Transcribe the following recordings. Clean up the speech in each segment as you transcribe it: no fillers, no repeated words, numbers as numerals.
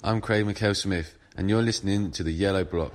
I'm Craig McHale-Smith, and you're listening to The Yellow Block.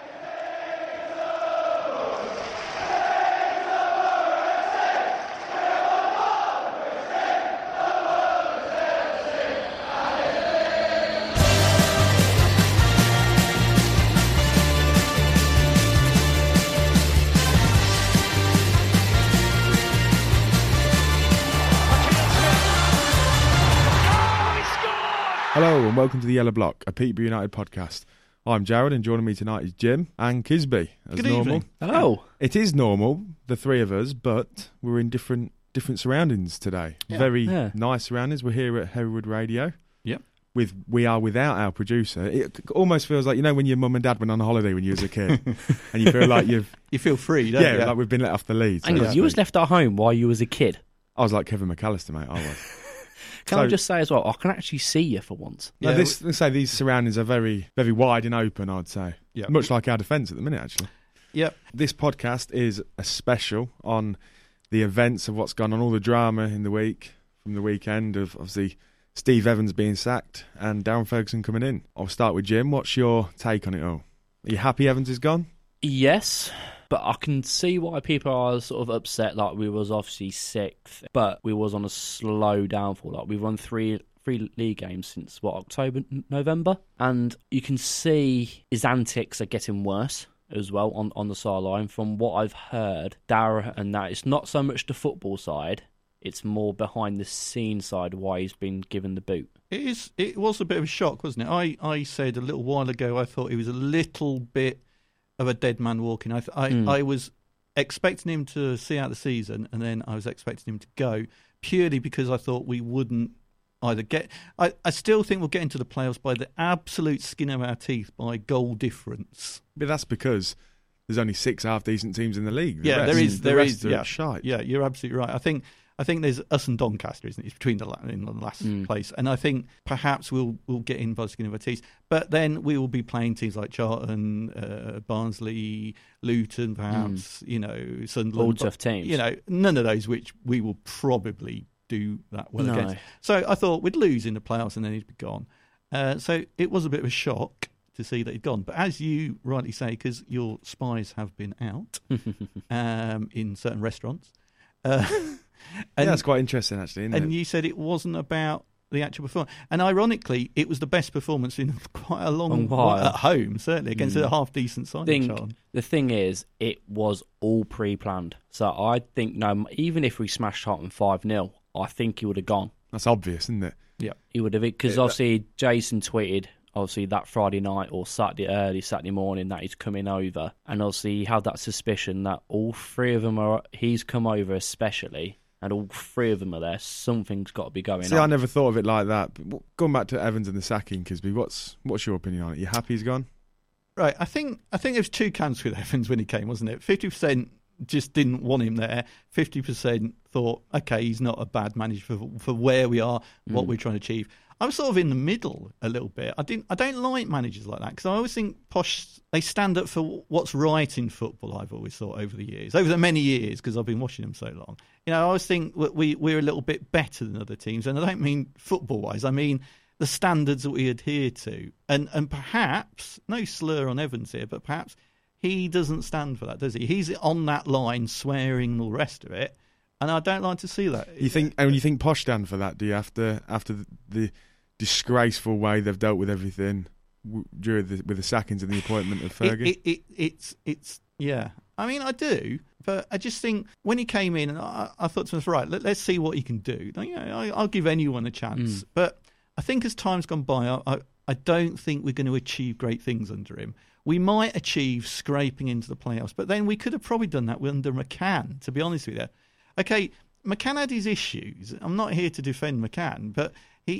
Hello and welcome to The Yellow Block, a Peterborough United podcast. I'm Jared and joining me tonight is Jim and Kisby. As Good normal. evening. Hello. It is normal, the three of us, but we're in different surroundings today. Yeah. Very Yeah. nice surroundings. We're here at Hereward Radio. Yep. We are without our producer. It almost feels like, you know, when your mum and dad went on holiday when you was a kid and you feel like You feel free, don't you? like we've been let off the lead. Hang on, you was left at home while you was a kid. I was like Kevin McAllister, mate. I was. Can I just say as well, I can actually see you for once. No, let's say these surroundings are very, very wide and open, I'd say. Yeah. Much like our defence at the minute, actually. Yep. This podcast is a special on the events of what's gone on, all the drama in the week, from the weekend of obviously Steve Evans being sacked and Darren Ferguson coming in. I'll start with Jim. What's your take on it all? Are you happy Evans is gone? Yes, but I can see why people are sort of upset. Like, we was obviously sixth, but we was on a slow downfall. Like, we've won three league games since, October, November? And you can see his antics are getting worse as well on the sideline. From what I've heard, Darren and that, it's not so much the football side, it's more behind the scenes side why he's been given the boot. It was a bit of a shock, wasn't it? I said a little while ago I thought he was a little bit of a dead man walking. I was expecting him to see out the season, and then I was expecting him to go, purely because I thought we wouldn't either get... I still think we'll get into the playoffs by the absolute skin of our teeth by goal difference. But that's because there's only 6 half-decent teams in the league. There is. Yeah, shite. Yeah, you're absolutely right. I think there's us and Doncaster, isn't it? It's between in the last place. And I think perhaps we'll get in by the skin of our teeth. But then we will be playing teams like Charlton, Barnsley, Luton, perhaps, Sunderland. All tough teams. None of those which we will probably do that well against. So I thought we'd lose in the playoffs and then he'd be gone. So it was a bit of a shock to see that he'd gone. But as you rightly say, because your spies have been out in certain restaurants... that's quite interesting, actually, isn't it? And you said it wasn't about the actual performance. And ironically, it was the best performance in quite a long while. At home, certainly, against a half-decent side. The thing is, it was all pre-planned. So I think, even if we smashed Tottenham 5-0, I think he would have gone. That's obvious, isn't it? Yeah. He would have, because obviously Jason tweeted, obviously that Friday night or early Saturday morning that he's coming over. And obviously he had that suspicion that all three of them he's come over especially, and all three of them are there. Something's got to be going on. I never thought of it like that. But going back to Evans and the sacking, Kisby, what's your opinion on it? You happy he's gone? Right, I think there was 2 camps with Evans when he came, wasn't it? 50% just didn't want him there. 50% thought, okay, he's not a bad manager for where we are, what we're trying to achieve. I was sort of in the middle a little bit. I don't like managers like that because I always think Posh, they stand up for what's right in football. I've always thought over the many years, because I've been watching them so long. I always think we're a little bit better than other teams, and I don't mean football wise. I mean the standards that we adhere to, and perhaps no slur on Evans here, but perhaps he doesn't stand for that, does he? He's on that line, swearing and all the rest of it, and I don't like to see that. You think Posh stand for that? Do you after the disgraceful way they've dealt with everything with the sackings and the appointment of Fergie? It's yeah. I mean, I do, but I just think when he came in, and I thought to myself, right, let's see what he can do. I'll give anyone a chance, but I think as time's gone by, I don't think we're going to achieve great things under him. We might achieve scraping into the playoffs, but then we could have probably done that under McCann, to be honest with you. Okay, McCann had his issues. I'm not here to defend McCann, but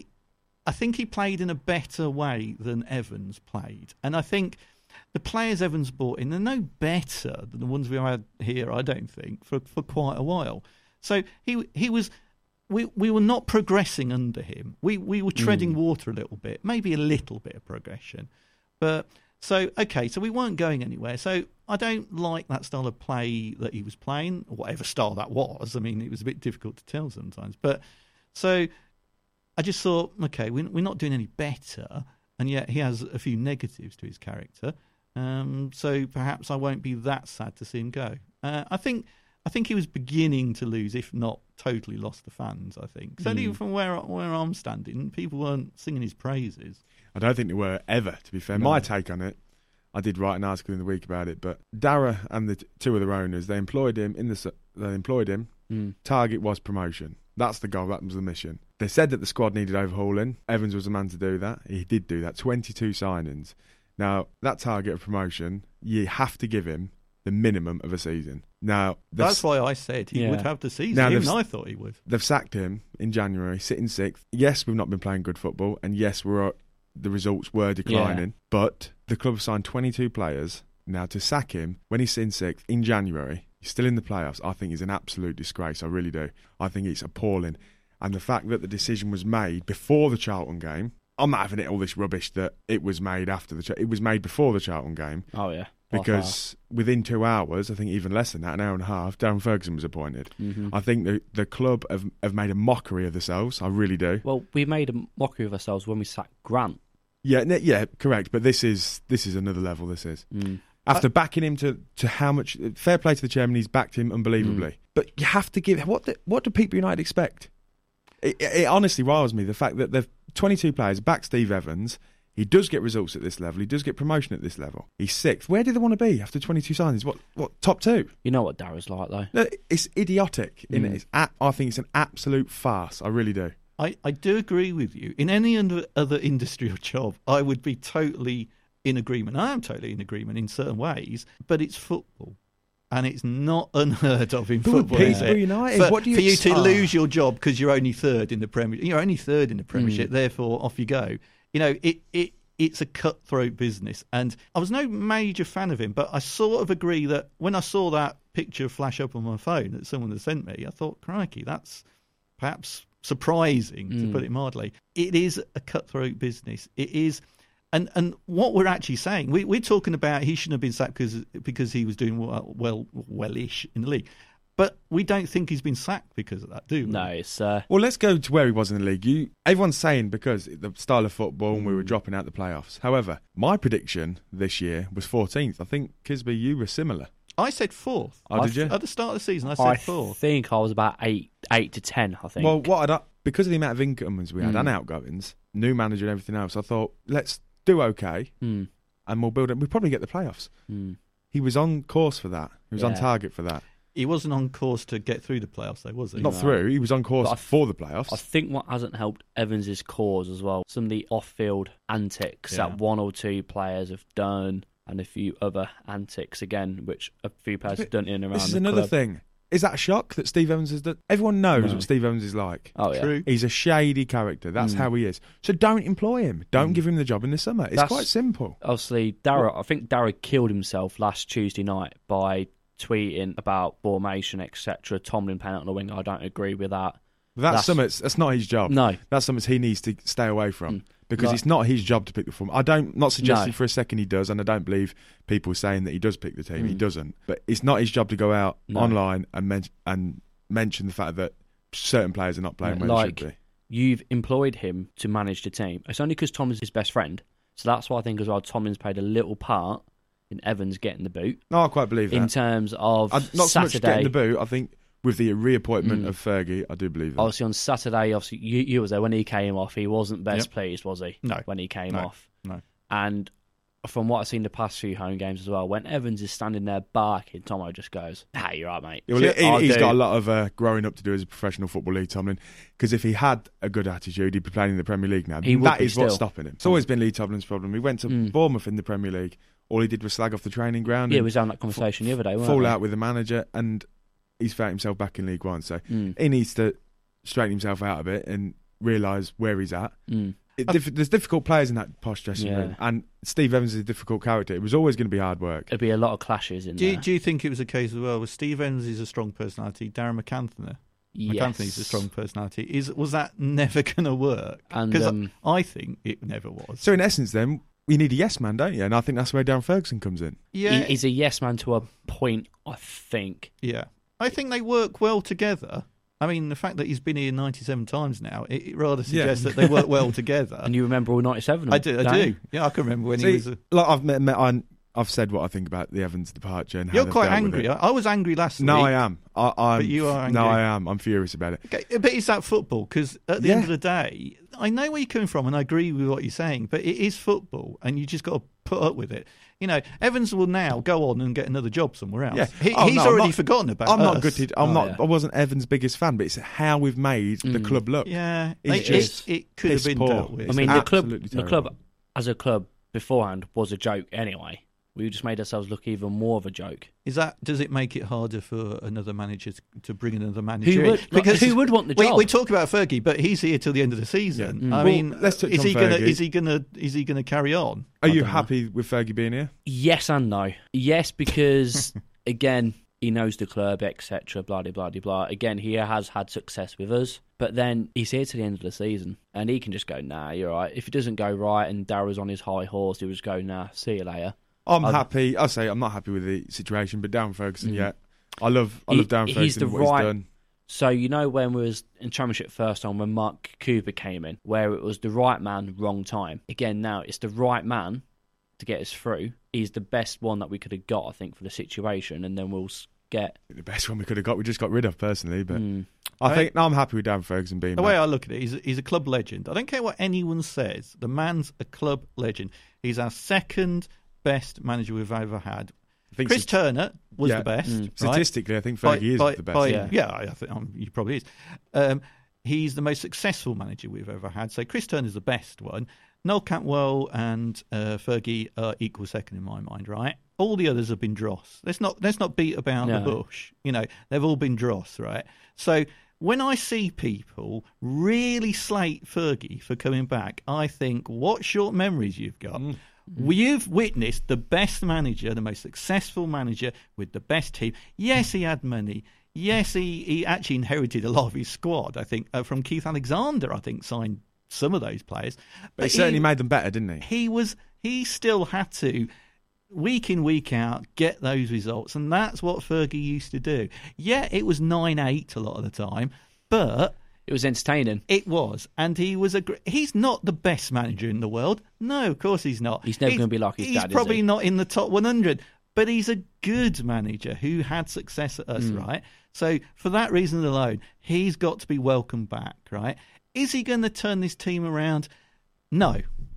I think he played in a better way than Evans played. And I think the players Evans brought in, they're no better than the ones we've had here, I don't think, for quite a while. So he was... We were not progressing under him. We were treading water a little bit, maybe a little bit of progression. But so we weren't going anywhere. So I don't like that style of play that he was playing, or whatever style that was. I mean, it was a bit difficult to tell sometimes. But so I just thought, okay, we're not doing any better. and yet he has a few negatives to his character. So perhaps I won't be that sad to see him go. I think he was beginning to lose, if not totally lost the fans. I think certainly from where I'm standing, people weren't singing his praises. I don't think they were ever. To be fair, my take on it, I did write an article in the week about it. But Darragh and the two other owners, they employed him. Target was promotion. That's the goal. That was the mission. They said that the squad needed overhauling. Evans was the man to do that. He did do that. 22 signings. Now, that target of promotion, you have to give him the minimum of a season. Now, that's why I said he would have the season. Even I thought he would. They've sacked him in January, sitting 6th. Yes, we've not been playing good football, and yes, the results were declining. But the club have signed 22 players. Now, to sack him when he's in 6th in January, he's still in the playoffs, I think is an absolute disgrace. I really do. I think it's appalling. And the fact that the decision was made before the Charlton game, I'm not having all this rubbish that it was made after it was made before the Charlton game. Oh, yeah. Because within 2 hours, I think even less than that, an hour and a half, Darren Ferguson was appointed. Mm-hmm. I think the club have made a mockery of themselves. I really do. Well, we made a mockery of ourselves when we sacked Grant. Yeah, correct. But this is another level. This is after backing him to how much. Fair play to the chairman, he's backed him unbelievably. But you have to give what do people United expect? It honestly riles me the fact that they've 22 players back Steve Evans. He does get results at this level. He does get promotion at this level. He's 6th. Where do they want to be after 22 signings? What top 2? You know what Darragh's like, though. No, it's idiotic. I think it's an absolute farce. I really do. I do agree with you. In any other industry or job, I would be totally in agreement. I am totally in agreement in certain ways, but it's football. And it's not unheard of in football, is it? United, for you to lose your job because you're only third in the Premier, you're only third in the Premiership. Therefore, off you go. You know, it's a cutthroat business. And I was no major fan of him, but I sort of agree that when I saw that picture flash up on my phone that someone had sent me, I thought, crikey, that's perhaps surprising, to put it mildly. It is a cutthroat business. It is. And what we're actually saying, we're talking about he shouldn't have been sacked because he was doing well-ish in the league. But we don't think he's been sacked because of that, do we? No, it's... Well, let's go to where he was in the league. Everyone's saying because the style of football and we were dropping out the playoffs. However, my prediction this year was 14th. I think, Kisby, you were similar. I said 4th. Oh, did you? At the start of the season, I said 4th. I think I was about 8 to 10, I think. Well, because of the amount of incomings we had and outgoings, new manager and everything else, I thought, let's do okay and we'll build it. We'll probably get the playoffs. He was on course for that. He was on target for that. He wasn't on course to get through the playoffs, though, was he? Not through. He was on course for the playoffs. I think what hasn't helped Evans' cause as well, some of the off-field antics that one or two players have done, and a few other antics again, which a few players have done in and around the club. This is another thing. Is that a shock that Steve Evans has done? Everyone knows what Steve Evans is like. Oh, yeah. True. He's a shady character. That's how he is. So don't employ him. Don't give him the job in the summer. It's quite simple. Obviously, I think Darragh killed himself last Tuesday night by tweeting about formation, etc. Tomlin playing out on the wing. I don't agree with that. That's not his job. No. That's something he needs to stay away from. Because it's not his job to pick the form. Not suggesting for a second he does, and I don't believe people saying that he does pick the team. He doesn't. But it's not his job to go out online and mention the fact that certain players are not playing where they should be. You've employed him to manage the team. It's only because Tomlin's his best friend. So that's why I think as well Tomlin's played a little part in Evans getting the boot. No, I quite believe that. In terms of not Saturday, so much getting the boot, I think with the reappointment of Fergie, I do believe that. Obviously on Saturday, you was there when he came off. He wasn't best pleased, was he? No. When he came off. No. And from what I've seen the past few home games as well, when Evans is standing there barking, Tomo just goes, you're right, mate. Well, he's got a lot of growing up to do as a professional football league, Tomlin, because if he had a good attitude, he'd be playing in the Premier League now. That is what's stopping him. It's always been Lee Tomlin's problem. He went to Bournemouth in the Premier League. All he did was slag off the training ground. Yeah, we was having that conversation the other day, fall out with the manager, and he's found himself back in League One. So he needs to straighten himself out a bit and realise where he's at. There's difficult players in that posh dressing room, and Steve Evans is a difficult character. It was always going to be hard work. There'd be a lot of clashes in there. Do you think it was a case as well with Steve Evans is a strong personality, Darren McAnthony? Yes. McAnthony's a strong personality. Was that never going to work? Because I think it never was. So in essence then, you need a yes man, don't you? And I think that's where Darren Ferguson comes in. Yeah, he's a yes man to a point, I think. Yeah. I think they work well together. I mean, the fact that he's been here 97 times now, it rather suggests that they work well together. And you remember all 97? I do. Yeah, I can remember when he was. I've said what I think about the Evans departure. And how You're they've quite dealt with angry. it. I was angry last week. No, I am. But you are angry. No, I am. I'm furious about it. Okay, but it's that football, because at the end of the day, I know where you're coming from and I agree with what you're saying, but it is football and you just got to put up with it. Evans will now go on and get another job somewhere else. Yeah. He's already forgotten about I'm us. not gutted. I wasn't Evans' biggest fan, but it's how we've made the club look. Yeah, it could have been poor. dealt with. I mean, the club terrible. as a club beforehand was a joke anyway. We just made ourselves look even more of a joke. Does it make it harder for another manager to bring another manager in? Who would want the job? We talk about Fergie, but he's here till the end of the season. Yeah. I mean, let's touch is on he Fergie. Is he gonna carry on? Are you happy with Fergie being here? Yes and no. Yes, because again, he knows the club, etc. Blah blah blah blah. Again, he has had success with us, but then he's here to the end of the season, and he can just go, "Nah, you're right." If it doesn't go right, and Darrow's on his high horse, he would just go, "Nah, see you later." I'm happy. I'll say I'm not happy with the situation, but Darren Ferguson, I love Darren Ferguson and what he's done. So when we was in Championship first time, when Mark Cooper came in, where it was the right man, wrong time. Again, now it's the right man to get us through. He's the best one that we could have got, I think, for the situation, and then we'll get the best one we could have got. We just got rid of personally, but I'm happy with Darren Ferguson being the back. way I look at it. He's a club legend. I don't care what anyone says. The man's a club legend. He's our second best manager we've ever had. Chris Turner was the best. Right? Statistically, I think Fergie is the best. I think he probably is. He's the most successful manager we've ever had. So Chris Turner's the best one. Noel Cantwell and Fergie are equal second in my mind, right? All the others have been dross. Let's not beat about the bush. They've all been dross, right? So when I see people really slate Fergie for coming back, I think, what short memories you've got. You've witnessed the best manager, the most successful manager with the best team. Yes, he had money. Yes, he actually inherited a lot of his squad, I think, from Keith Alexander, I think, signed some of those players. But he certainly made them better, didn't he? He still had to, week in, week out, get those results. And that's what Fergie used to do. Yeah, it was 9-8 a lot of the time, but it was entertaining. It was, and he's not the best manager in the world. No, of course he's not. He's never going to be like his dad. He's probably not in the top 100, but he's a good manager who had success at us, right? So for that reason alone, he's got to be welcomed back, right? Is he going to turn this team around? No,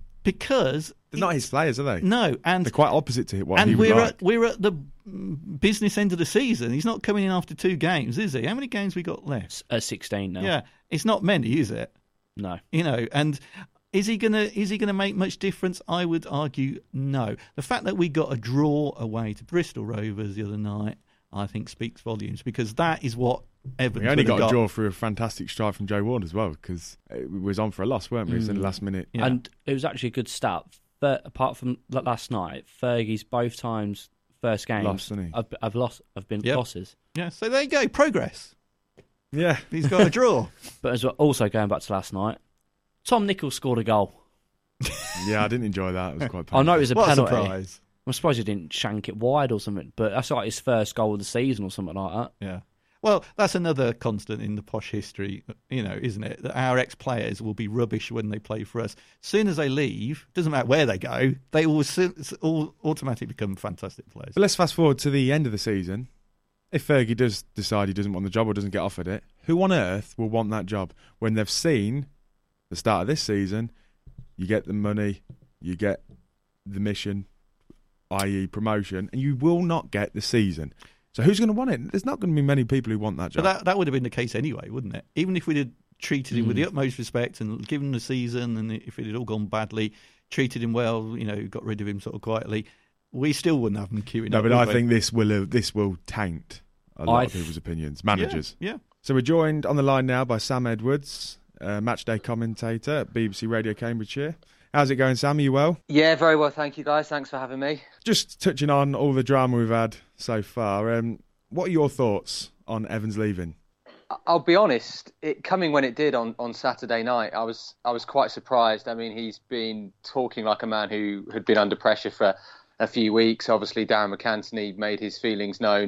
because they're not his players, are they? No, and they're quite opposite to what he would like. We're at the business end of the season. He's not coming in after 2 games, is he? How many games we got left? 16 now. Yeah, it's not many, is it? No. And is he gonna make much difference? I would argue no. The fact that we got a draw away to Bristol Rovers the other night, I think, speaks volumes, because that is what Evans. We only got a draw through a fantastic strike from Joe Ward as well, because it was on for a loss, weren't we? It was in the last minute. Yeah. And it was actually a good start. But apart from last night, Fergie's both times first games have been losses. Yeah, so there you go, progress. Yeah, he's got a draw. But as well, also going back to last night, Tom Nichols scored a goal. Yeah, I didn't enjoy that. It was quite painful. I know it was a penalty. Surprise. I'm surprised he didn't shank it wide or something, but that's like his first goal of the season or something like that. Yeah. Well, that's another constant in the posh history, isn't it? That our ex-players will be rubbish when they play for us. As soon as they leave, doesn't matter where they go, they all automatically become fantastic players. But let's fast forward to the end of the season. If Fergie does decide he doesn't want the job or doesn't get offered it, who on earth will want that job when they've seen the start of this season? You get the money, you get the mission, i.e. promotion, and you will not get the season. So who's going to want it? There's not going to be many people who want that job. But that would have been the case anyway, wouldn't it? Even if we'd have treated him with the utmost respect and given him the season, and if it had all gone badly, treated him well, got rid of him sort of quietly, we still wouldn't have him queuing up. No, but I think this will taint a lot of people's opinions, managers. Yeah. So we're joined on the line now by Sam Edwards, matchday commentator at BBC Radio Cambridgeshire. How's it going, Sam? Are you well? Yeah, very well, thank you, guys. Thanks for having me. Just touching on all the drama we've had so far, what are your thoughts on Evans leaving? I'll be honest, it coming when it did on Saturday night, I was quite surprised. I mean, he's been talking like a man who had been under pressure for a few weeks. Obviously, Darren McAntony made his feelings known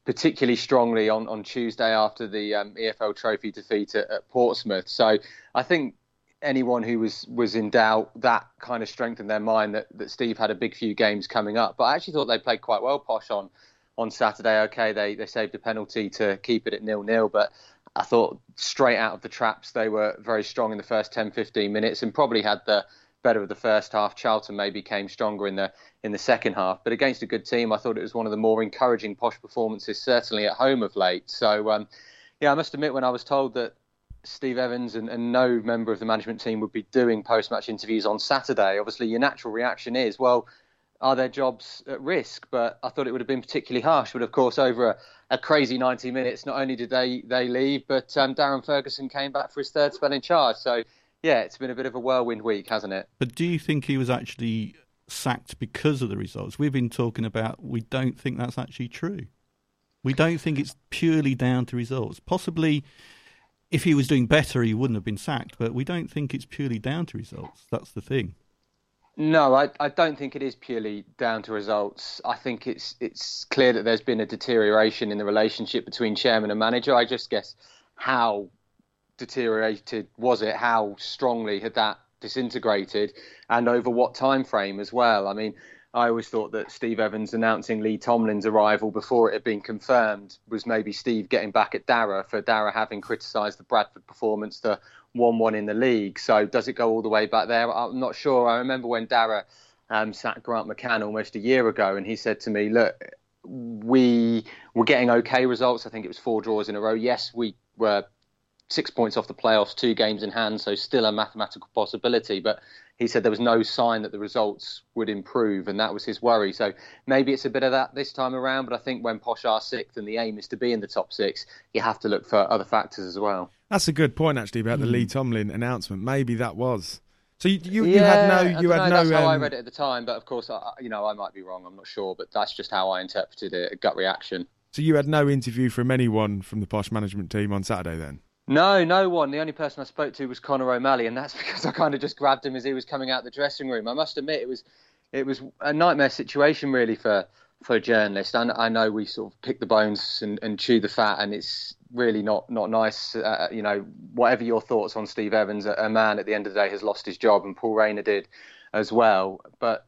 particularly strongly on Tuesday after the EFL Trophy defeat at Portsmouth. So I think anyone who was in doubt, that kind of strengthened their mind that Steve had a big few games coming up. But I actually thought they played quite well, Posh, on Saturday. Okay, they saved a penalty to keep it at 0-0, but I thought straight out of the traps they were very strong in the first 10-15 minutes and probably had the better of the first half. Charlton maybe came stronger in the second half, but against a good team, I thought it was one of the more encouraging Posh performances, certainly at home of late. So I must admit, when I was told that Steve Evans and no member of the management team would be doing post-match interviews on Saturday, obviously your natural reaction is, well, are their jobs at risk? But I thought it would have been particularly harsh. But of course, over a crazy 90 minutes, not only did they leave, but Darren Ferguson came back for his third spell in charge. So yeah, it's been a bit of a whirlwind week, hasn't it? But do you think he was actually sacked because of the results? We've been talking about, we don't think that's actually true. We don't think it's purely down to results. Possibly, if he was doing better, he wouldn't have been sacked, but we don't think it's purely down to results. That's the thing. No, I don't think it is purely down to results. I think it's clear that there's been a deterioration in the relationship between chairman and manager. I just guess how deteriorated was it? How strongly had that disintegrated, and over what time frame as well? I mean, I always thought that Steve Evans announcing Lee Tomlin's arrival before it had been confirmed was maybe Steve getting back at Darragh for Darragh having criticised the Bradford performance, the 1-1 in the league. So does it go all the way back there? I'm not sure. I remember when Darragh sacked Grant McCann almost a year ago, and he said to me, look, we were getting okay results. I think it was 4 draws in a row. Yes, we were 6 points off the playoffs, 2 games in hand, so still a mathematical possibility. But he said there was no sign that the results would improve, and that was his worry. So maybe it's a bit of that this time around, but I think when Posh are 6th and the aim is to be in the top 6, you have to look for other factors as well. That's a good point, actually, about the Lee Tomlin announcement. Maybe that was. So you had no. That's how I read it at the time, but of course, I might be wrong. I'm not sure, but that's just how I interpreted it. A gut reaction. So you had no interview from anyone from the Posh management team on Saturday, then? No one. The only person I spoke to was Conor O'Malley, and that's because I kind of just grabbed him as he was coming out the dressing room. I must admit, it was a nightmare situation really for a journalist. I know we sort of pick the bones and chew the fat, and it's really not nice. Whatever your thoughts on Steve Evans, a man at the end of the day has lost his job, and Paul Rayner did as well. But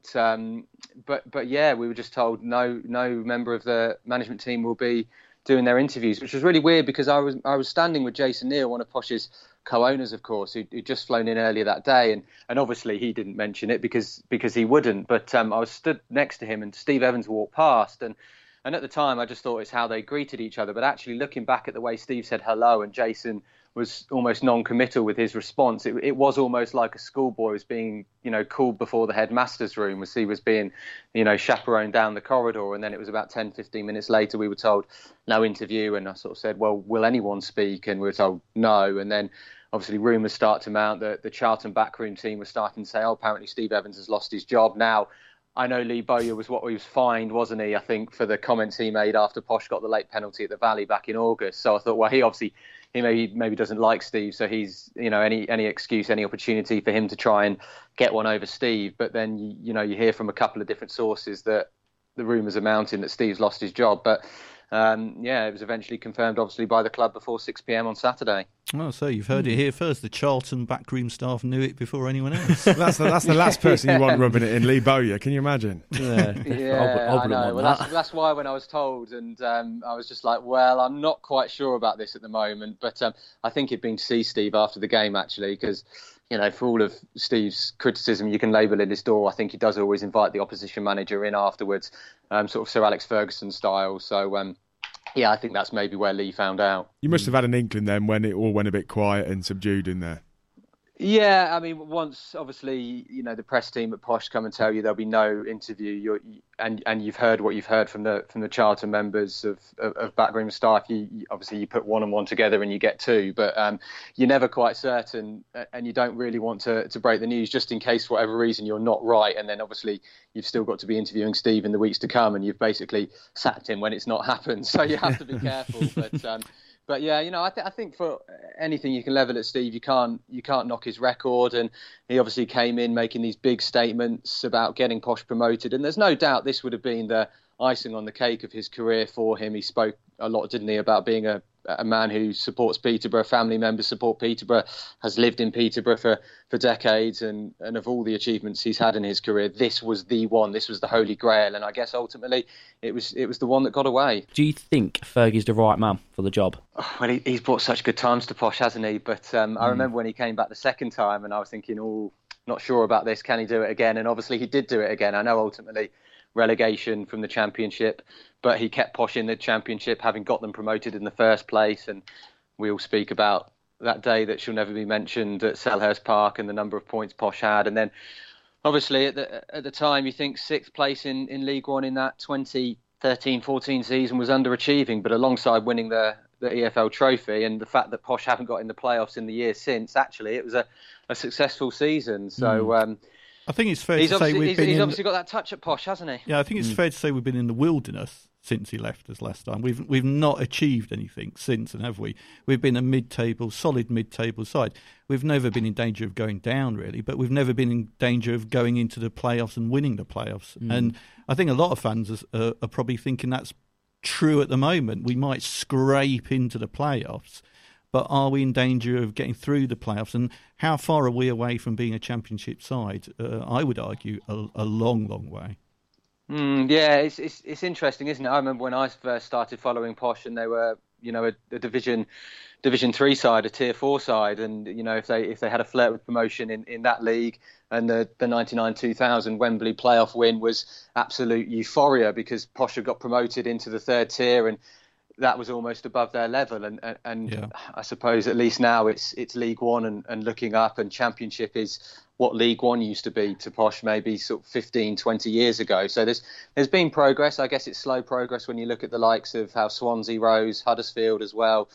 yeah, we were just told no member of the management team will be doing their interviews, which was really weird because I was standing with Jason Neal, one of Posh's co-owners, of course, who'd just flown in earlier that day, and obviously he didn't mention it because he wouldn't. But I was stood next to him, and Steve Evans walked past, and at the time I just thought it's how they greeted each other. But actually, looking back at the way Steve said hello and Jason was almost non-committal with his response, it was almost like a schoolboy was being, called before the headmaster's room, as he was being, chaperoned down the corridor. And then it was about 10-15 minutes later we were told no interview, and I sort of said, well, will anyone speak? And we were told no. And then obviously rumours start to mount that the Charlton backroom team was starting to say, apparently Steve Evans has lost his job. Now, I know Lee Bowyer was fined, wasn't he, I think, for the comments he made after Posh got the late penalty at the Valley back in August. So I thought, well, he maybe doesn't like Steve, so he's, any excuse, any opportunity for him to try and get one over Steve. But then, you hear from a couple of different sources that the rumours are mounting that Steve's lost his job. But it was eventually confirmed, obviously, by the club before 6 p.m. on Saturday. Oh, so you've heard it here first. The Charlton backroom staff knew it before anyone else. That's the last person you want rubbing it in, Lee Bowyer. Can you imagine? Yeah, I know. Well, that's why when I was told, and I was just like, well, I'm not quite sure about this at the moment. But I think he'd been to see Steve after the game, actually, because, for all of Steve's criticism you can label in his door, I think he does always invite the opposition manager in afterwards, sort of Sir Alex Ferguson style. So, I think that's maybe where Lee found out. You must have had an inkling then when it all went a bit quiet and subdued in there. Yeah, I mean, once obviously, the press team at Posh come and tell you there'll be no interview, and you've heard what you've heard from the Charlton members of backroom staff. You obviously put one and one together and you get two, but you're never quite certain, and you don't really want to break the news just in case for whatever reason you're not right, and then obviously you've still got to be interviewing Steve in the weeks to come, and you've basically sacked him when it's not happened. So you have to be careful, But yeah, I think for anything you can level at Steve, you can't knock his record, and he obviously came in making these big statements about getting Posh promoted, and there's no doubt this would have been the icing on the cake of his career for him. He spoke a lot, didn't he, about being a man who supports Peterborough, family members support Peterborough, has lived in Peterborough for decades, and of all the achievements he's had in his career, this was the one, this was the holy grail, and I guess ultimately it was the one that got away. Do you think Fergie's the right man for the job? Oh, well, he's brought such good times to Posh, hasn't he? But I remember when he came back the second time, and I was thinking, not sure about this, can he do it again? And obviously he did do it again. I know ultimately relegation from the Championship, but he kept Posh in the Championship, having got them promoted in the first place. And we all speak about that day that shall never be mentioned at Selhurst Park and the number of points Posh had. And then obviously at the time, you think sixth place in League One in that 2013-14 season was underachieving, but alongside winning the EFL trophy and the fact that Posh haven't got in the playoffs in the years since, actually it was a successful season. So I think it's fair to say he's obviously got that touch at Posh, hasn't he? Yeah, I think it's fair to say we've been in the wilderness since he left us last time. We've not achieved anything since, and have we? We've been a solid mid-table side. We've never been in danger of going down, really, but we've never been in danger of going into the playoffs and winning the playoffs. And I think a lot of fans are probably thinking that's true at the moment. We might scrape into the playoffs, but are we in danger of getting through the playoffs? And how far are we away from being a Championship side? I would argue a long, long way. Yeah, it's interesting, isn't it? I remember when I first started following Posh, and they were, a Division 3 side, a Tier 4 side, and if they had a flirt with promotion in that league, and the 99-2000 Wembley playoff win was absolute euphoria because Posh had got promoted into the third tier, and that was almost above their level. And yeah. I suppose at least now it's League One and looking up, and Championship is what League One used to be to Posh maybe sort of 15, 20 years ago. So there's been progress. I guess it's slow progress when you look at the likes of how Swansea rose, Huddersfield as well.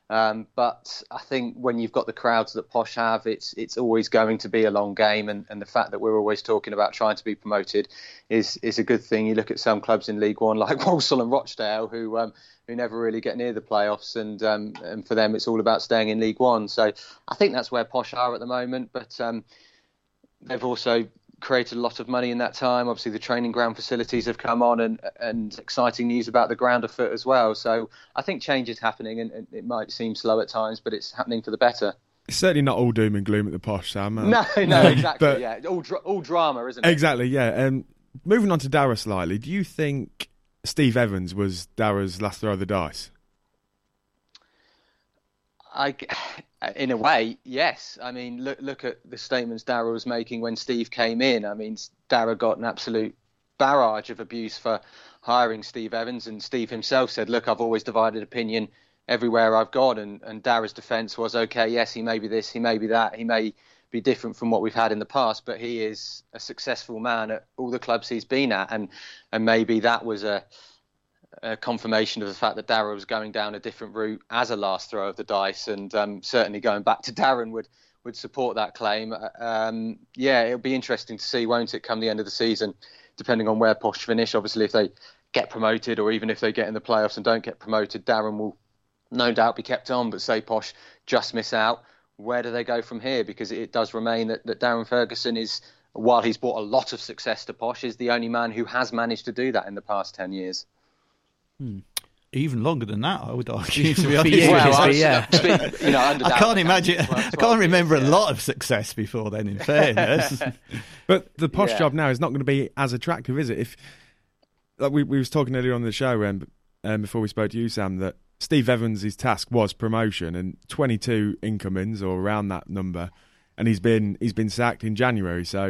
But I think when you've got the crowds that Posh have, it's always going to be a long game, and the fact that we're always talking about trying to be promoted is a good thing. You look at some clubs in League One like Walsall and Rochdale who never really get near the playoffs, and for them it's all about staying in League One. So I think that's where Posh are at the moment, but they've also created a lot of money in that time. Obviously the training ground facilities have come on, and exciting news about the ground afoot as well. So I think change is happening, and it might seem slow at times, but it's happening for the better. It's certainly not all doom and gloom at the Posh, Sam. No, exactly. But, yeah, all drama, isn't it? Exactly, yeah. Moving on to Darragh slightly, do you think Steve Evans was Darragh's last throw of the dice? In a way, yes. I mean, look at the statements Darragh was making when Steve came in. I mean, Darragh got an absolute barrage of abuse for hiring Steve Evans, and Steve himself said, look, I've always divided opinion everywhere I've gone, and Darragh's defence was, okay, yes, he may be this, he may be that, he may be different from what we've had in the past, but he is a successful man at all the clubs he's been at, and maybe that was a confirmation of the fact that Darragh was going down a different route as a last throw of the dice, and certainly going back to Darren would support that claim. Yeah, it'll be interesting to see, won't it, come the end of the season, depending on where Posh finish. Obviously, if they get promoted, or even if they get in the playoffs and don't get promoted, Darren will no doubt be kept on, but say Posh just miss out, where do they go from here? Because it does remain that Darren Ferguson is, while he's brought a lot of success to Posh, is the only man who has managed to do that in the past 10 years. Even longer than that, I would argue, to be honest. I can't imagine. I can't remember a lot of success before then, in fairness. But the Posh job now is not going to be as attractive, is it? If like we was talking earlier on the show, before we spoke to you, Sam, that Steve Evans' task was promotion, and 22 incomings or around that number, and he's been sacked in January. So,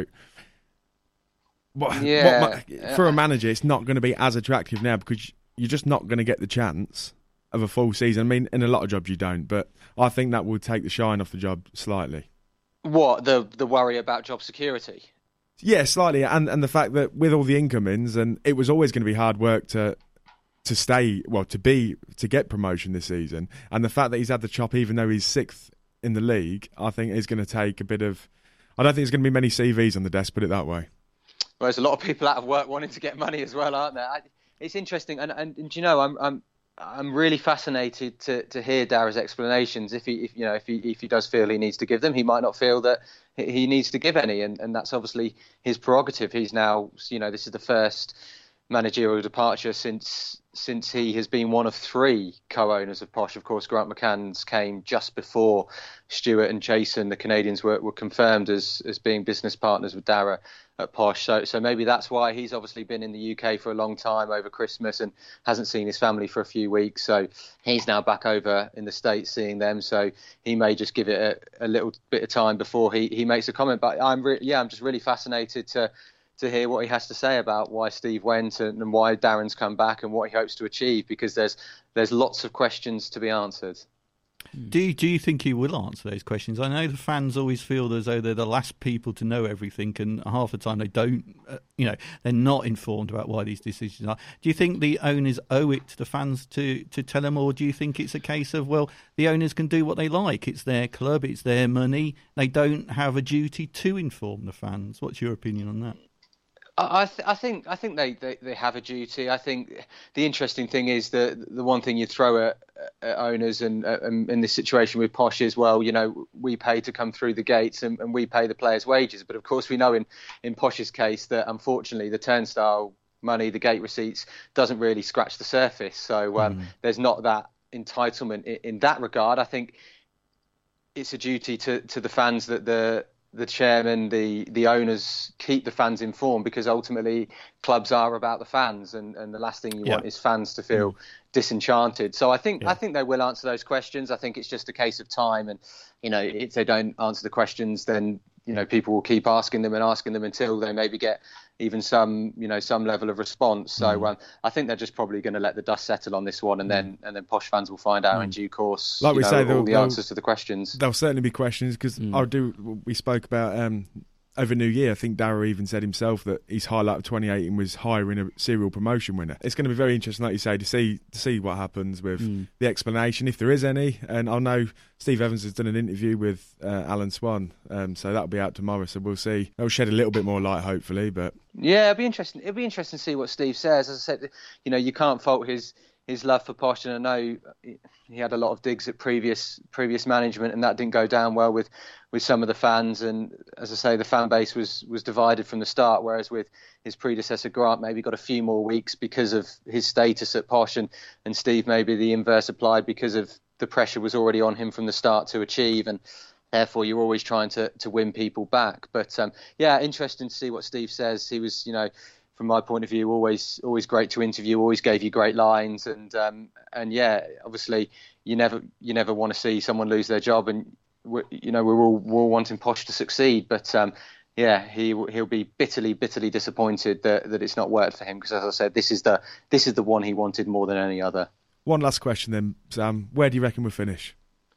for a manager, it's not going to be as attractive now, because you're just not going to get the chance of a full season. I mean, in a lot of jobs you don't, but I think that will take the shine off the job slightly. What, the worry about job security? Yeah, slightly, and the fact that with all the incomings, and it was always going to be hard work to get promotion this season, and the fact that he's had the chop even though he's sixth in the league, I think is going to take a bit of. I don't think there's going to be many CVs on the desk, put it that way. Well, there's a lot of people out of work wanting to get money as well, aren't there? It's interesting, and you know, I'm really fascinated to hear Darragh's explanations. If he does feel he needs to give them, he might not feel that he needs to give any, and that's obviously his prerogative. He's now, this is the first managerial departure since he has been one of 3 co-owners of Posh. Of course, Grant McCann's came just before Stuart and Jason, the Canadians, were confirmed as being business partners with Darragh at Posh. So maybe that's why he's obviously been in the UK for a long time over Christmas and hasn't seen his family for a few weeks. So he's now back over in the States seeing them. So he may just give it a little bit of time before he makes a comment. But I'm just really fascinated to hear what he has to say about why Steve went and why Darren's come back and what he hopes to achieve, because there's lots of questions to be answered. Do you think he will answer those questions? I know the fans always feel as though they're the last people to know everything, and half the time they don't. They're not informed about why these decisions are. Do you think the owners owe it to the fans to tell them, or do you think it's a case of, well, the owners can do what they like? It's their club, it's their money. They don't have a duty to inform the fans. What's your opinion on that? I think they have a duty. I think the interesting thing is the one thing you throw at owners and in this situation with Posh is, well, we pay to come through the gates and we pay the players' wages. But of course, we know in Posh's case that unfortunately the turnstile money, the gate receipts, doesn't really scratch the surface. So there's not that entitlement in that regard. I think it's a duty to the fans that the chairman, the owners keep the fans informed, because ultimately clubs are about the fans, and the last thing you want is fans to feel disenchanted. So I think they will answer those questions. I think it's just a case of time, and if they don't answer the questions, then people will keep asking them until they maybe get even some level of response. So I think they're just probably going to let the dust settle on this one, and then Posh fans will find out in due course. Like we say, all the answers to the questions. There'll certainly be questions, because we spoke about over New Year. I think Darragh even said himself that his highlight of 2018 was hiring a serial promotion winner. It's going to be very interesting, like you say, to see what happens with the explanation, if there is any. And I know Steve Evans has done an interview with Alan Swan, so that'll be out tomorrow. So we'll see. It'll shed a little bit more light, hopefully. But yeah, it'll be interesting. It'll be interesting to see what Steve says. As I said, you can't fault his love for Posh, and I know he had a lot of digs at previous management, and that didn't go down well with some of the fans. And as I say, the fan base was divided from the start, whereas with his predecessor Grant, maybe got a few more weeks because of his status at Posh, and Steve maybe the inverse applied, because of the pressure was already on him from the start to achieve, and therefore you're always trying to win people back. But interesting to see what Steve says. He was, from my point of view, always great to interview, always gave you great lines, and obviously you never want to see someone lose their job, and we're all wanting Posh to succeed, but he'll be bitterly disappointed that it's not worked for him, because as I said, this is the one he wanted more than any other. One last question then, Sam. Where do you reckon we'll finish?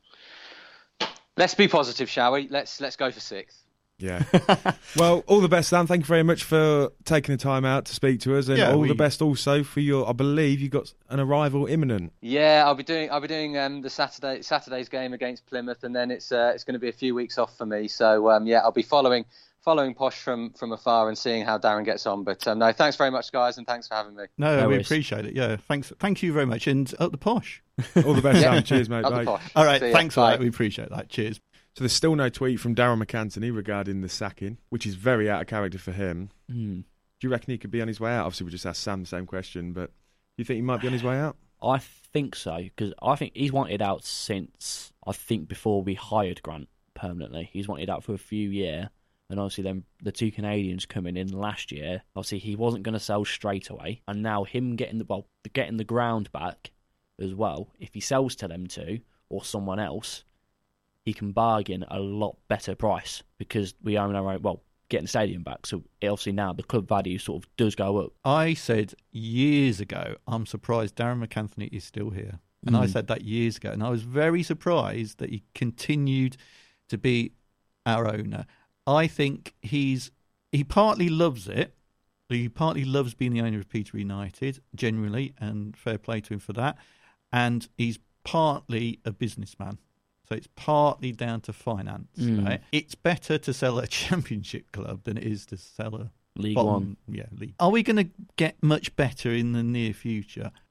Let's be positive, shall we? Let's go for 6th. Yeah. Well, all the best, Sam. Thank you very much for taking the time out to speak to us, and the best also for your. I believe you've got an arrival imminent. Yeah, I'll be doing the Saturday's game against Plymouth, and then it's going to be a few weeks off for me. So I'll be following Posh from afar and seeing how Darren gets on. But no, thanks very much, guys, and thanks for having me. No, we appreciate it. Yeah, thanks. Thank you very much, and up the Posh. All the best, Sam. Cheers, mate. Up the Posh. All right, thanks a lot. We appreciate that. Cheers. So there's still no tweet from Darragh MacAnthony regarding the sacking, which is very out of character for him. Do you reckon he could be on his way out? Obviously, we just asked Sam the same question, but do you think he might be on his way out? I think so, because I think he's wanted out since, before we hired Grant permanently. He's wanted out for a few years, and obviously then the 2 Canadians coming in last year, obviously he wasn't going to sell straight away, and now him getting the ground back as well, if he sells to them 2 or someone else, he can bargain a lot better price, because we own our own, getting the stadium back. So obviously now the club value sort of does go up. I said years ago, I'm surprised Darragh MacAnthony is still here. And I said that years ago. And I was very surprised that he continued to be our owner. I think he partly loves it. He partly loves being the owner of Peterborough United, generally, and fair play to him for that. And he's partly a businessman. So it's partly down to finance, right? It's better to sell a championship club than it is to sell a League One. Yeah, league. Are we going to get much better in the near future?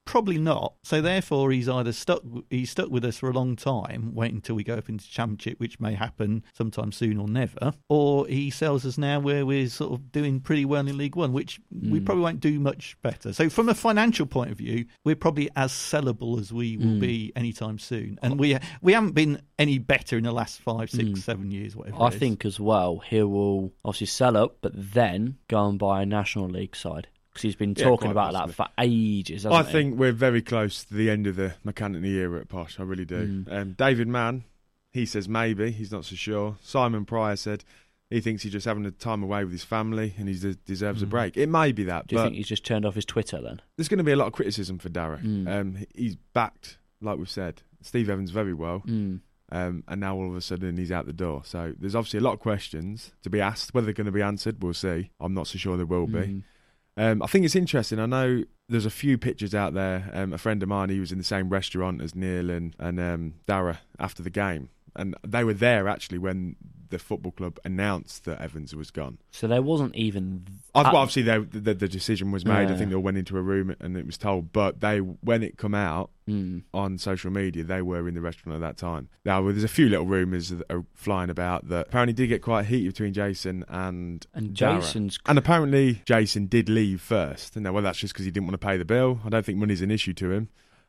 Probably not. So therefore, he's stuck with us for a long time, waiting until we go up into Championship, which may happen sometime soon or never, or he sells us now where we're sort of doing pretty well in League One, which we probably won't do much better. So from a financial point of view, we're probably as sellable as we will be anytime soon, and we haven't been any better in the last 5, 6, 7 years, whatever. I think as well he will obviously sell up, but then go and buy a National League side. Because he's been talking about that for ages, hasn't he? I think we're very close to the end of the McCann era at Posh. I really do. David Mann, he says maybe. He's not so sure. Simon Pryor said he thinks he's just having a time away with his family and he deserves a break. It may be that. Do you think he's just turned off his Twitter then? There's going to be a lot of criticism for Darragh. He's backed, like we've said, Steve Evans very well. And now all of a sudden he's out the door. So there's obviously a lot of questions to be asked. Whether they're going to be answered, we'll see. I'm not so sure there will be. I think it's interesting. I know there's a few pictures out there. A friend of mine, he was in the same restaurant as Neil and Darragh after the game. And they were there actually when the football club announced that Evans was gone. So there wasn't even... obviously, the decision was made. I think they went into a room and it was told. But when it come out on social media, they were in the restaurant at that time. Now, there's a few little rumours that are flying about that apparently did get quite heated between Jason and Jason's... And apparently Jason did leave first. Now, whether that's just because he didn't want to pay the bill, I don't think money's an issue to him.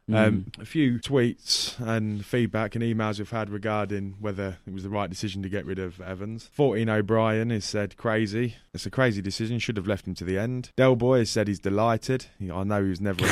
A few tweets and feedback and emails we've had regarding whether it was the right decision to get rid of Evans. 14 O'Brien has said crazy. It's a crazy decision. Should have left him to the end. Del Boy has said he's delighted. I know he was never a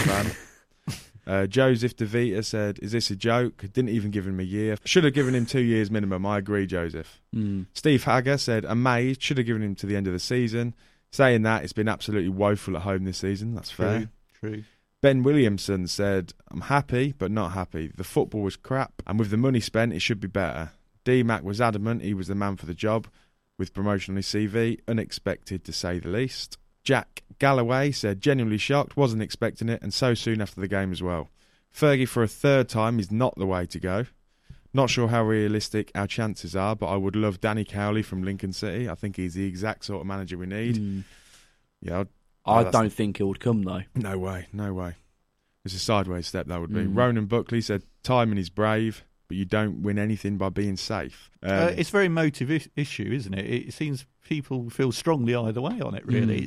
fan. Joseph DeVita said, is this a joke? Didn't even give him a year. Should have given him 2 years minimum. I agree, Joseph. Steve Hagger said, amazed. Should have given him to the end of the season. Saying that, it's been absolutely woeful at home this season. That's fair. True. Ben Williamson said, I'm happy, but not happy. The football was crap, and with the money spent, it should be better. D-Mac was adamant he was the man for the job, with promotion on his CV, unexpected to say the least. Jack Galloway said, genuinely shocked, wasn't expecting it, and so soon after the game as well. Fergie for a third time is not the way to go. Not sure how realistic our chances are, but I would love Danny Cowley from Lincoln City. I think he's the exact sort of manager we need. Yeah, I don't think he would come, though. No way. It's a sideways step, that would be. Ronan Buckley said, timing is brave, but you don't win anything by being safe. It's a very motive issue, isn't it? It seems people feel strongly either way on it, really.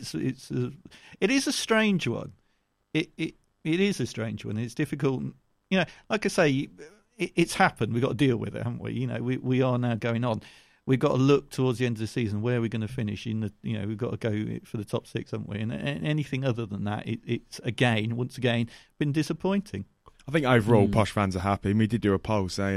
It is a strange one. It is a strange one. It's difficult. Like I say, it's happened. We've got to deal with it, haven't we? We are now going on. We've got to look towards the end of the season where we're going to finish in the. We've got to go for the top 6, haven't we? And anything other than that, it's once again, been disappointing. I think overall, Posh fans are happy. And we did do a poll saying,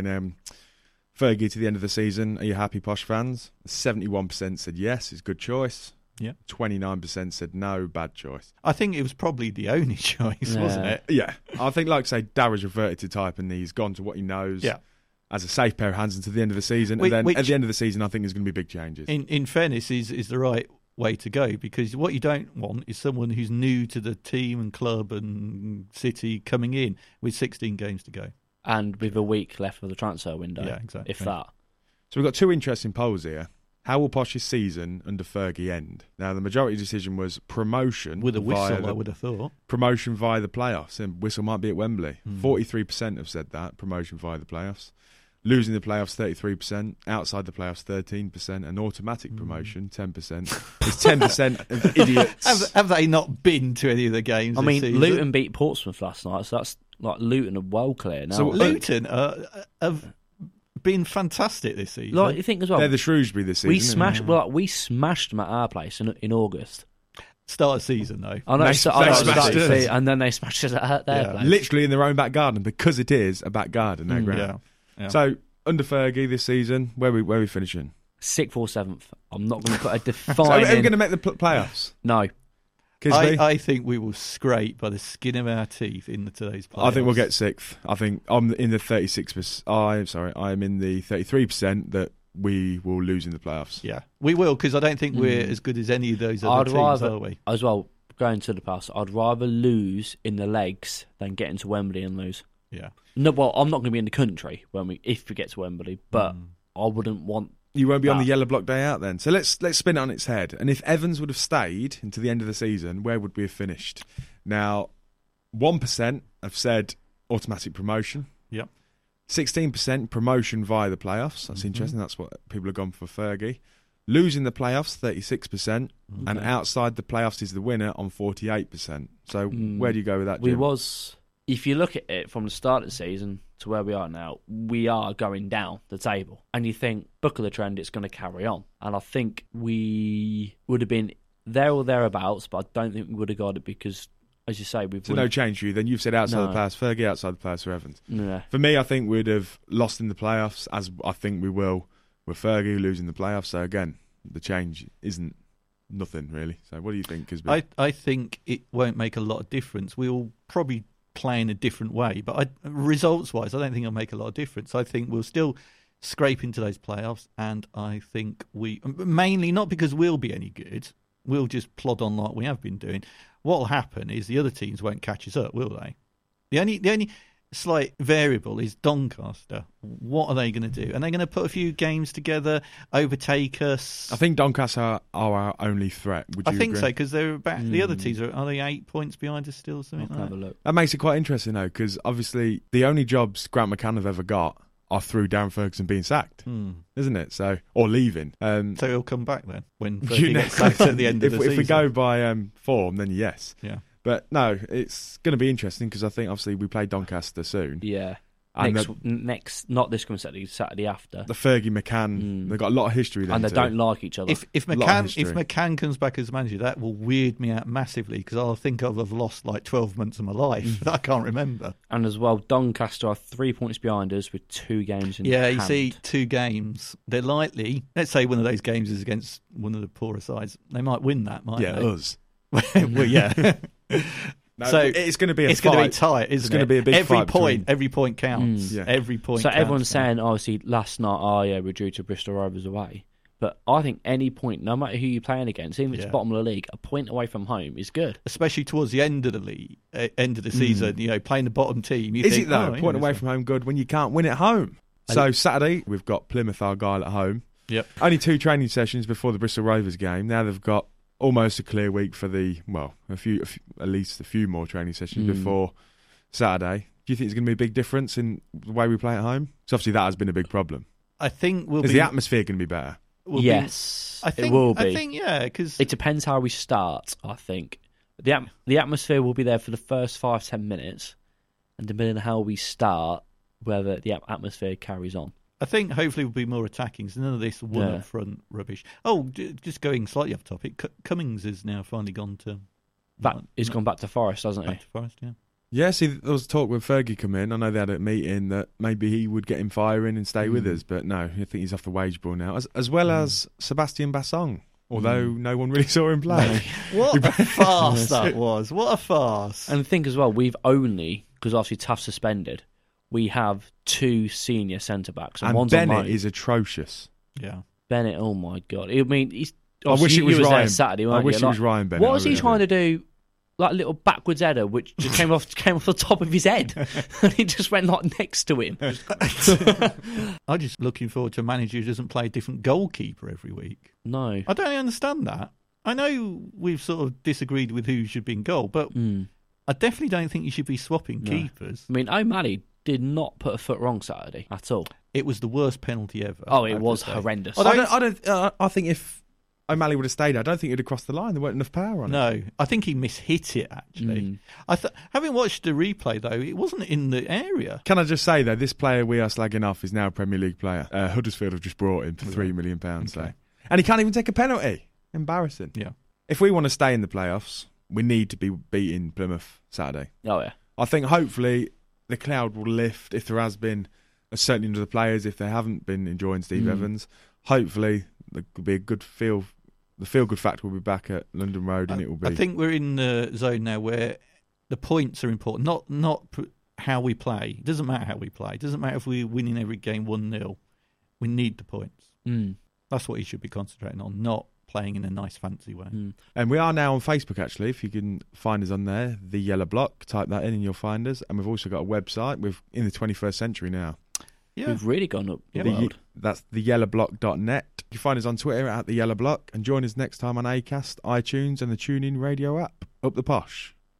Fergie to the end of the season, are you happy, Posh fans? 71% said yes, it's a good choice. Yeah. 29% said no, bad choice. I think it was probably the only choice, wasn't it? Yeah. I think, like I say, Darragh's reverted to type and he's gone to what he knows. Yeah. As a safe pair of hands until the end of the season. And then at the end of the season, I think there's going to be big changes. In fairness, is the right way to go, because what you don't want is someone who's new to the team and club and city coming in with 16 games to go. And with a week left of the transfer window. Yeah, exactly. If that. So we've got 2 interesting polls here. How will Posh's season under Fergie end? Now, the majority decision was promotion. With a whistle, I would have thought. Promotion via the playoffs. And whistle might be at Wembley. 43% have said that, promotion via the playoffs. Losing the playoffs, 33%. Outside the playoffs, 13%. And automatic promotion, 10%. There's 10% of idiots. Have they not been to any of the games this season? Luton beat Portsmouth last night, so that's like Luton are well clear now. So Luton have been fantastic this season. Like, you think as well, they're the Shrewsbury this season. We smashed them at our place in August. Start of season, though. I know, smashed us. and then they smashed us at their place. Literally in their own back garden, because it is a back garden, their ground. Yeah. So, under Fergie this season, where we finishing? 6th or 7th. I'm not going to put a So defining... are we going to make the playoffs? No. I think we will scrape by the skin of our teeth in today's playoffs. I think we'll get 6th. I think I'm in the 36%. I'm in the 33% that we will lose in the playoffs. Yeah, we will, because I don't think we're as good as any of those other teams, are we? As well, going to the playoffs, I'd rather lose in the legs than get into Wembley and lose. Yeah. No, well, I'm not going to be in the country if we get to Wembley, but I wouldn't want... You won't be on the yellow block day out then. So let's spin it on its head. And if Evans would have stayed into the end of the season, where would we have finished? Now, 1% have said automatic promotion. Yep. 16% promotion via the playoffs. That's interesting. That's what people have gone for Fergie. Losing the playoffs, 36%. And outside the playoffs is the winner on 48%. So where do you go with that, Jim? If you look at it from the start of the season to where we are now, we are going down the table. And you think, book of the trend, it's going to carry on. And I think we would have been there or thereabouts, but I don't think we would have got it because, as you say, we've... So no change for you. Then you've said outside the playoffs, Fergie outside the playoffs for Evans. Yeah. For me, I think we'd have lost in the playoffs, as I think we will with Fergie losing the playoffs. So again, the change isn't nothing really. So what do you think? I think it won't make a lot of difference. We'll probably play in a different way, but results-wise, I don't think it'll make a lot of difference. I think we'll still scrape into those playoffs, and I think we, mainly not because we'll be any good, we'll just plod on like we have been doing. What will happen is the other teams won't catch us up, will they? The only slight variable is Doncaster. What are they going to do? Are they going to put a few games together, overtake us? I think Doncaster are our only threat. Would you I think agree? so, because they're about the other teams are they 8 points behind us still? Something I'll like have a that. look. That makes it quite interesting though, because obviously the only jobs Grant McCann have ever got are through Darren Ferguson being sacked, isn't it? So, or leaving. So he'll come back then when Fergie gets sacked at the end of the season. If we go by form, then yes. Yeah. But no, it's going to be interesting because I think obviously we play Doncaster soon. Yeah. And next, not this coming Saturday after. The Fergie McCann, they've got a lot of history there. And they don't like each other. If McCann comes back as manager, that will weird me out massively because I'll think I've lost like 12 months of my life that I can't remember. And as well, Doncaster are 3 points behind us with 2 games in hand. Yeah, you see, 2 games. They're likely, let's say one of those games is against one of the poorer sides. They might win that, mightn't they? Yeah, us. Well, yeah. No, so it's going to be it's going to be tight, isn't it? It's going to be a big fight every point counts. Yeah. Every point So counts. everyone's saying, obviously, last night, we're due to Bristol Rovers away. But I think any point, no matter who you're playing against, even if it's bottom of the league, a point away from home is good. Especially towards the end of the league, end of the season, playing the bottom team. Is it though? Point away from home good when you can't win at home. So Saturday, we've got Plymouth Argyle at home. Yep. Only 2 training sessions before the Bristol Rovers game. Now they've got almost a clear week for at least a few more training sessions before Saturday. Do you think there's going to be a big difference in the way we play at home? Because obviously that has been a big problem. I think Is the atmosphere going to be better? Yes, it will be. I think, because it depends how we start, I think. The atmosphere will be there for the first 5-10 minutes, and depending on how we start, whether the atmosphere carries on. I think hopefully we'll be more attacking, so none of this one-up-front rubbish. Oh, just going slightly off topic, Cummings has now finally gone to... He's gone back to Forest, hasn't he? Back to Forest, yeah. Yeah, see, there was talk when Fergie come in. I know they had a meeting that maybe he would get him firing and stay with us, but no, I think he's off the wage bill now. As well as Sebastian Bassong, although no one really saw him play. What a farce that was. What a farce. And think as well, we've only, because obviously Tough suspended, we have 2 senior centre-backs. And one's Bennett on loan. is atrocious. Yeah. Bennett, oh my God. I mean, I wish it was Ryan. Ryan. Saturday, I wish it was Ryan Bennett. What was he trying to do? Like a little backwards header, which just came off the top of his head, and he just went like next to him. I'm just looking forward to a manager who doesn't play a different goalkeeper every week. No, I don't understand that. I know we've sort of disagreed with who should be in goal, but I definitely don't think you should be swapping keepers. I mean, O'Malley did not put a foot wrong Saturday at all. It was the worst penalty ever. Oh, it was horrendous. I think if O'Malley would have stayed, I don't think he'd have crossed the line. There weren't enough power on it. No, I think he mishit it, actually. Having watched the replay, though, it wasn't in the area. Can I just say, though, this player we are slagging off is now a Premier League player. Huddersfield have just brought him for £3 million. Okay. So. And he can't even take a penalty. Embarrassing. Yeah. If we want to stay in the playoffs, we need to be beating Plymouth Saturday. Oh, yeah. I think hopefully the cloud will lift if there has been, certainly under the players, if they haven't been enjoying Steve Evans. Hopefully there could be a good feel. The feel-good factor will be back at London Road, and it will be. I think we're in the zone now where the points are important, not how we play. It doesn't matter how we play. It doesn't matter if we're winning every game 1-0. We need the points. That's what he should be concentrating on, not playing in a nice, fancy way. And we are now on Facebook, actually. If you can find us on there, The Yellow Block. Type that in and you'll find us. And we've also got a website. We're in the 21st century now. Yeah. We've really gone up the world. That's theyellowblock.net. You can find us on Twitter at The Yellow Block and join us next time on Acast, iTunes and the TuneIn radio app. Up the posh.